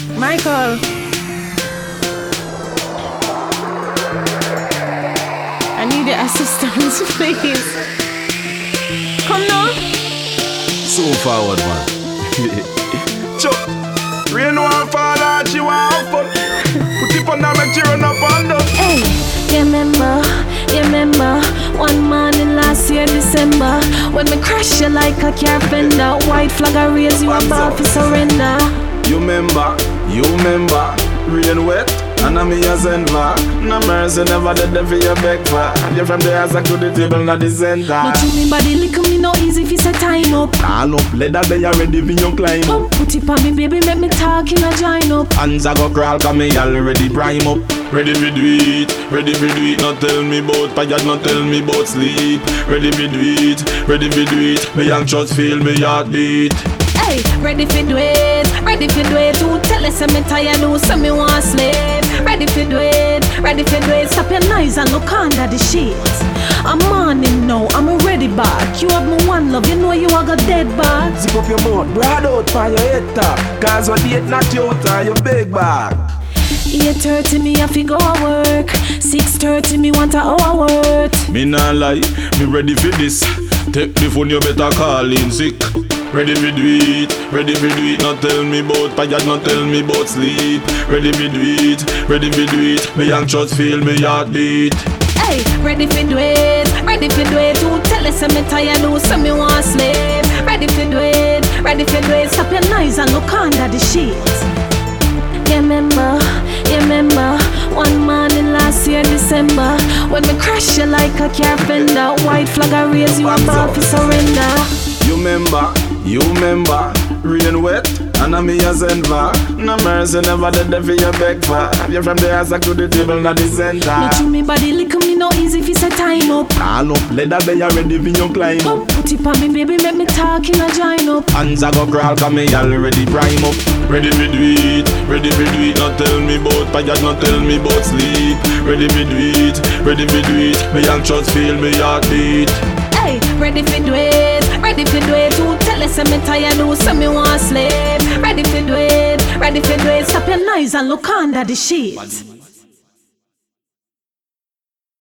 Michael, I need your assistance, please. Come now. So forward, man. Chuck, rain one fall and she want fun. Put it on and make you run up and down. Hey, you remember one morning last year December when me crash you like a car fender. White flag I raise you about to surrender. You remember, rain wet, and I'm here send back. No mercy, never did them for your beg for. You from the house to the table, not the center. But you me body lick me no easy if you set time up. Turn up, let that be ready for you climb up. Put it on me baby, make me talk in a join up. Hands a go crawl, cause me already prime up. Ready for do it, not tell me about tired, not tell me about sleep. Ready for do it, me anxious feel me heartbeat. Hey, ready for do it, who tell us I'm tired, who say me want sleep. Ready for do it, stop your noise and look under the sheets. I'm morning now, I'm ready back. You have me one love, you know you are got dead back. Zip up your mouth, broad out for your head top. Cause what date not you out on your big bag. 8:30 me have to go work, 6:30 me want a hour worth. Me nah lie, me ready for this. Take the phone, you better call in sick. Ready for do it, not tell me about tired, not tell me about sleep. Ready for do it, me anxious feel me heartbeat. Hey, ready for do it, who tell us I'm tired, who say me want sleep. Ready for do it, stop your noise and look under the sheets. You remember one morning last year December when me crash you like a car fender. White flag I raise you about to surrender. You remember, rain wet, and I'm here send back. No mercy, never did them for your beg for. You from the house to the table, not the center. Let you me body lick me no easy if you set time up. Turn up, let that be ready for you climb up. Put it on me baby, make me talk in a join up. Hands a go crawl, cause me already prime up. Ready for do it, not tell me about tired, not tell me about sleep. Ready for do it, me anxious feel me heartbeat. Hey, ready for do it, who tell us I'm tired, who say me want sleep. Ready for do it, stop your noise and look under the sheets.